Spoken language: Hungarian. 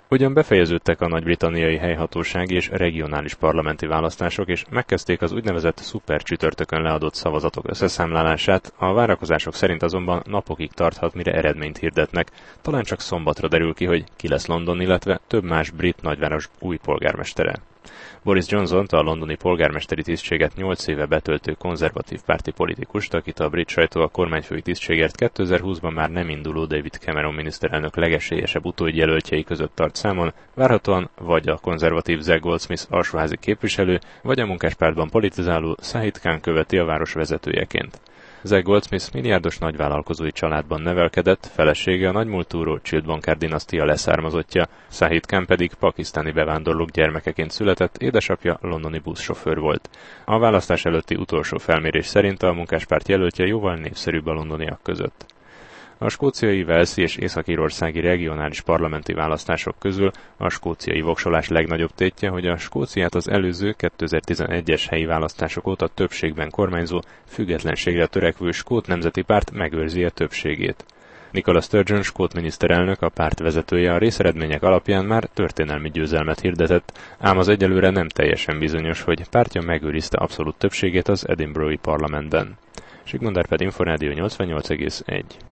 Ugyan befejeződtek a nagy-britanniai helyhatósági és regionális parlamenti választások, és megkezdték az úgynevezett szuper csütörtökön leadott szavazatok összeszámlálását, a várakozások szerint azonban napokig tarthat, mire eredményt hirdetnek. Talán csak szombatra derül ki, hogy ki lesz London, illetve több más brit nagyváros új polgármestere. Boris Johnsont, a londoni polgármesteri tisztséget 8 éve betöltő konzervatív párti politikust, akit a brit sajtó a kormányfői tisztségért 2020-ban már nem induló David Cameron miniszterelnök legesélyesebb utódjelöltjei között tart számon, várhatóan vagy a konzervatív Zac Goldsmith alsóházi képviselő, vagy a munkáspártban politizáló Sahid Khan követi a város vezetőjeként. Zac Goldsmith milliárdos nagyvállalkozói családban nevelkedett, felesége a nagymúltú Rothschild bankár dinasztia leszármazottja, Sahid Khan pedig pakisztáni bevándorlók gyermekeként született, édesapja londoni buszsofőr volt. A választás előtti utolsó felmérés szerint a munkáspárt jelöltje jóval népszerűbb a londoniak között. A skóciai, walesi és észak-írországi regionális parlamenti választások közül a skóciai voksolás legnagyobb tétje, hogy a Skóciát az előző 2011-es helyi választások óta többségben kormányzó, függetlenségre törekvő Skót Nemzeti Párt megőrzi a többségét. Nicola Sturgeon skót miniszterelnök, a párt vezetője a részeredmények alapján már történelmi győzelmet hirdetett, ám az egyelőre nem teljesen bizonyos, hogy pártja megőrizte abszolút többségét az Edinburghi parlamentben. Sigmund Árpád, Inforádió 88,1.